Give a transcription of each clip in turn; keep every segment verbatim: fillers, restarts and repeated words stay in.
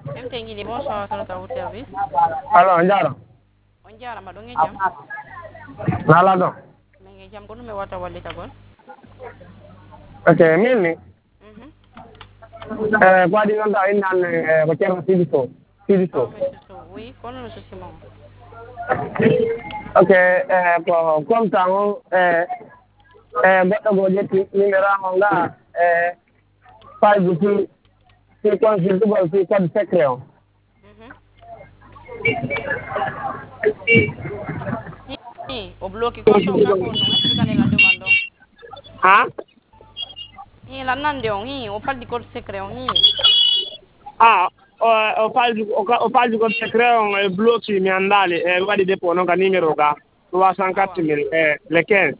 M Tengili, bonsoir, c'est à votre service. Alors, Njaro. On diara ma ɗon e jam. Nala ɗon. Min e jam ko ɗum e watta wallitagol. Ok, min ni. Mhm. Eh, ko waɗi noon taw innanne eh, ko ceerno Sidi Sow. Sidi Oh, Sow. monsieur Sow, oui, kono no souci mon. Ok, eh, ko comme ça on eh, eh, goɗɗo go ƴetti numéro o nga eh, page fi fi consultugol fi code secret o. Mhm. Hi, o bloqué compte o kako non expliquer la demande on. Ha? Hi la nande on hi, o faldi code secret on hi. Ah, o o falji o ka- o falji code secret on e bloqué mi andali e waɗi dépôt noon ka numéro ga trois cent quatre Awa. mille e le quinze.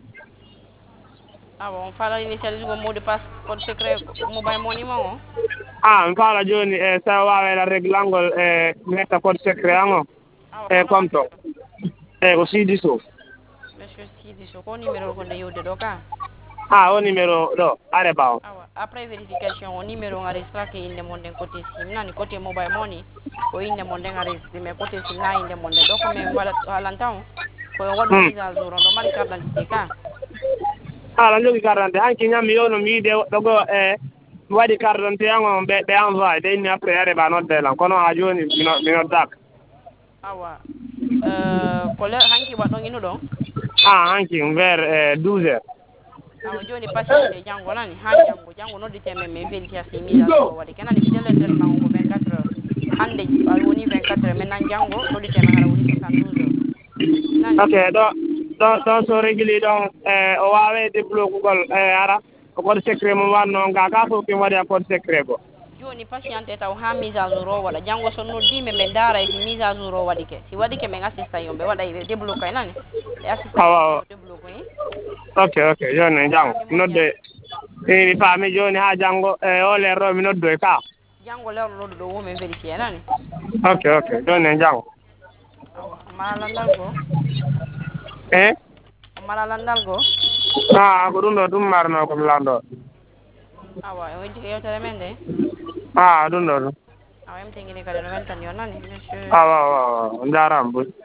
Awa, on fala initialiser go mot de passe code secret mobile money mon on. Ah, mi faala jooni e so waawera réglangol e metta code secret an o Awa, e kono comme to wonde eyi ko Sidi Sow. monsieur Sidi Sow ko numéro ko nde yewde ɗo ka. Ah, o numéro ɗo are ɓaawo. Awa, après vérification o numéro on enregistra que inde mon nden côté sim nani côté mobile money ko inde mon nden enregistré mais côté sim na inde mon nden ɗo ko min waɗat haalanta on koye waɗu Hmm. mise à jour on ɗo mari carte d' identité ka. ala jogii carte d'identité hanki ñam mi yewno mi wiide woɗɗo goo e mi waɗi carte d'identité an o ɓe ɓe envoyé ɓe inni après are ɓa nodde lan kono haa jooni mi no- mi noddaka. Awa, euh, ko le hanki waɗɗon inu ɗon. Ah, hanki vers e douze heures. Awa joni patienté janngo nani ha janngo janngo noddite men min vérifier si mise à jour o waɗi kenani fidèle traitement on ko vingt-quatre heures hande a woni vingt-quatre heures maintenant janngo noddite men hara woni soixante-douze heures nani. Ok, ɗo ɗo ɗon so régli ɗon e o waawe débloquegol e ara ko code secret mum wanno ga ka fof kin waɗi a code secret goo. joni patienté taw ha mise à jour o waɗa janngo so noddimi min daaray si mise à jour o waɗike si waɗike min assista yon ɓe waɗay ɓe débloqué nani ɓe assista yon awa sono débloqué ni. ok ok joni janngo Faami nodde moƴƴani i mi faami jooni haa janngo e o leer ɗo mi noddoy ka. janngo lewɗo noddu ɗo womin vérifié nani. ok ok joni e janngo awa o mala landal goo e o mala landal goo a ko ɗum ɗo ɗum marno komi lanɗo. awa o weddi ko yewtere men nde. a ɗum ɗo ɗum awa M Tengili kadi no weltani on nani monsieur. awa awa awa jarama boy.